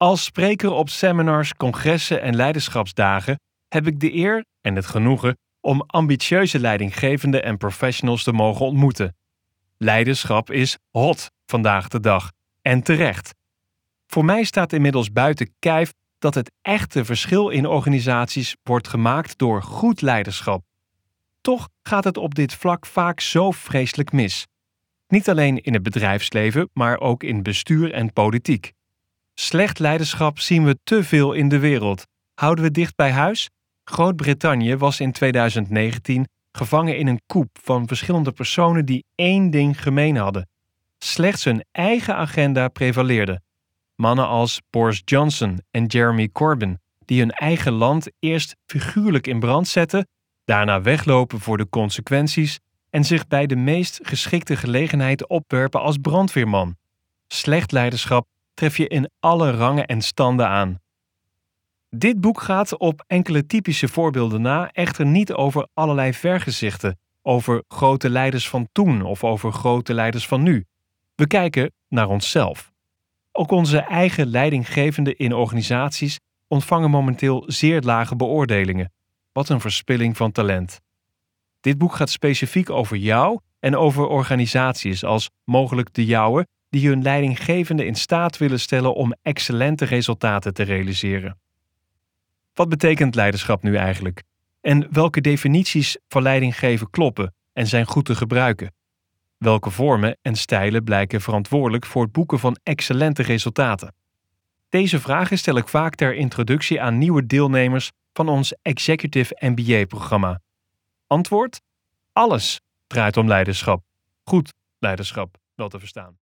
Als spreker op seminars, congressen en leiderschapsdagen heb ik de eer en het genoegen om ambitieuze leidinggevenden en professionals te mogen ontmoeten. Leiderschap is hot vandaag de dag en terecht. Voor mij staat inmiddels buiten kijf dat het echte verschil in organisaties wordt gemaakt door goed leiderschap. Toch gaat het op dit vlak vaak zo vreselijk mis. Niet alleen in het bedrijfsleven, maar ook in bestuur en politiek. Slecht leiderschap zien we te veel in de wereld. Houden we dicht bij huis? Groot-Brittannië was in 2019 gevangen in een coup van verschillende personen die één ding gemeen hadden. Slechts hun eigen agenda prevaleerde. Mannen als Boris Johnson en Jeremy Corbyn, die hun eigen land eerst figuurlijk in brand zetten, daarna weglopen voor de consequenties en zich bij de meest geschikte gelegenheid opwerpen als brandweerman. Slecht leiderschap tref je in alle rangen en standen aan. Dit boek gaat op enkele typische voorbeelden na echter niet over allerlei vergezichten, over grote leiders van toen of over grote leiders van nu. We kijken naar onszelf. Ook onze eigen leidinggevenden in organisaties ontvangen momenteel zeer lage beoordelingen. Wat een verspilling van talent. Dit boek gaat specifiek over jou en over organisaties als mogelijk de jouwe, die hun leidinggevenden in staat willen stellen om excellente resultaten te realiseren. Wat betekent leiderschap nu eigenlijk? En welke definities van leidinggeven kloppen en zijn goed te gebruiken? Welke vormen en stijlen blijken verantwoordelijk voor het boeken van excellente resultaten? Deze vragen stel ik vaak ter introductie aan nieuwe deelnemers van ons Executive MBA-programma. Antwoord? Alles draait om leiderschap. Goed leiderschap, wel te verstaan.